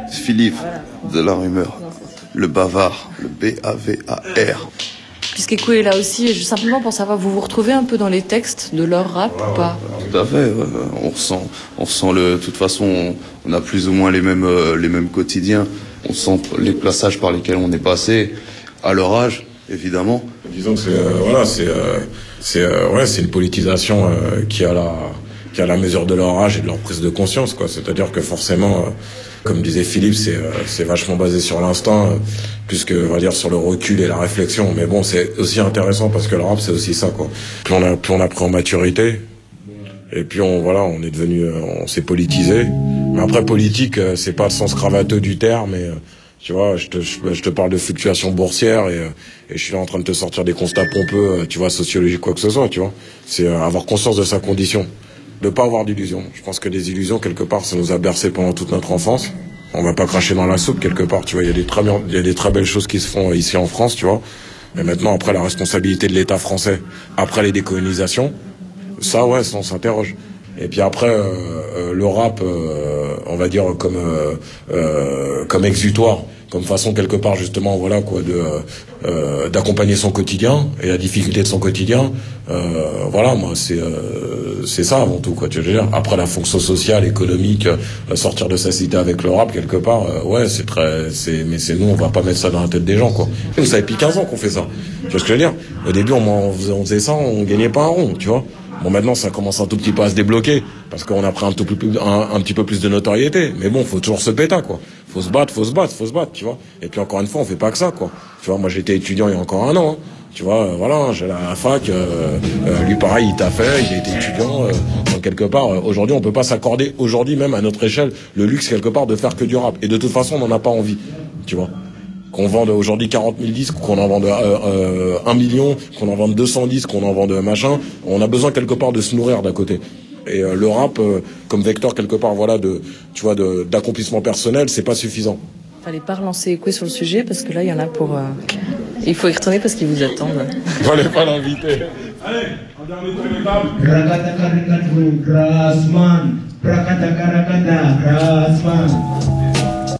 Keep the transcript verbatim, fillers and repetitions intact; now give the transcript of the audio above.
Philippe, de la rumeur. Le bavard, le B A V A R. Puisqu'Echo est là aussi, simplement pour savoir, vous vous retrouvez un peu dans les textes de leur rap ou pas? Tout à fait, on ressent, on ressent le. De toute façon, on, on a plus ou moins les mêmes, euh, les mêmes quotidiens. On sent les passages par lesquels on est passé, à leur âge, évidemment. Disons que c'est, euh, voilà, c'est, euh, c'est, euh, ouais, c'est une politisation euh, qui a la, qui a la mesure de leur âge et de leur prise de conscience, quoi. C'est-à-dire que forcément, euh, comme disait Philippe, c'est, euh, c'est vachement basé sur l'instinct, euh, plus que, on va dire, sur le recul et la réflexion. Mais bon, c'est aussi intéressant parce que le rap, c'est aussi ça, quoi. Plus on a, plus on a pris en maturité, et puis on, voilà, on est devenu, euh, on s'est politisé. Mais après, politique, euh, c'est pas le sens cravateux du terme, mais euh, tu vois, je te, je, je te parle de fluctuations boursières et, euh, et je suis là en train de te sortir des constats pompeux, euh, tu vois, sociologiques, quoi que ce soit, tu vois. C'est euh, avoir conscience de sa condition, de pas avoir d'illusions. Je pense que des illusions, quelque part, ça nous a bercé pendant toute notre enfance. On va pas cracher dans la soupe, quelque part, tu vois. Il y a des très, il y a des très belles choses qui se font ici en France, tu vois. Mais maintenant, après la responsabilité de l'État français, après les décolonisations, ça, ouais, ça, on s'interroge. Et puis après, euh, euh, le rap, euh, on va dire comme euh, euh, comme exutoire, comme façon quelque part justement, voilà quoi, de euh, d'accompagner son quotidien et la difficulté de son quotidien. Euh, voilà, moi c'est euh, c'est ça avant tout, quoi. Tu veux dire. Après la fonction sociale, économique, euh, sortir de sa cité avec le rap quelque part, euh, ouais, c'est très, c'est, mais c'est nous, on va pas mettre ça dans la tête des gens, quoi. Nous, ça fait depuis quinze ans qu'on fait ça. Tu vois ce que je veux dire. Au début, on, on, faisait, on faisait ça, on gagnait pas un rond, tu vois. Bon, maintenant, ça commence un tout petit peu à se débloquer, parce qu'on a pris un, tout plus, un, un petit peu plus de notoriété. Mais bon, faut toujours se péter, quoi. Faut se battre, faut se battre, faut se battre, tu vois. Et puis, encore une fois, on fait pas que ça, quoi. Tu vois, moi, j'étais étudiant il y a encore un an, hein. Tu vois, euh, voilà, j'allais à la fac, euh, euh, lui, pareil, il t'a fait, il a été étudiant, euh, donc quelque part, euh, aujourd'hui, on peut pas s'accorder, aujourd'hui même, à notre échelle, le luxe, quelque part, de faire que du rap. Et de toute façon, on n'en a pas envie, tu vois. Qu'on vende aujourd'hui quarante mille disques, qu'on en vende euh, euh, un million, qu'on en vende deux cents disques, qu'on en vende machin, on a besoin quelque part de se nourrir d'à côté. Et euh, le rap, euh, comme vecteur quelque part, voilà, de, tu vois, de, d'accomplissement personnel, c'est pas suffisant. Fallait pas relancer Echo sur le sujet parce que là, il y en a pour. Euh... Il faut y retourner parce qu'ils vous attendent. Fallait pas l'inviter. Allez, en dernier tour de table. Rakata Karikatu, Grassman. Rakata Karakata, Grassman.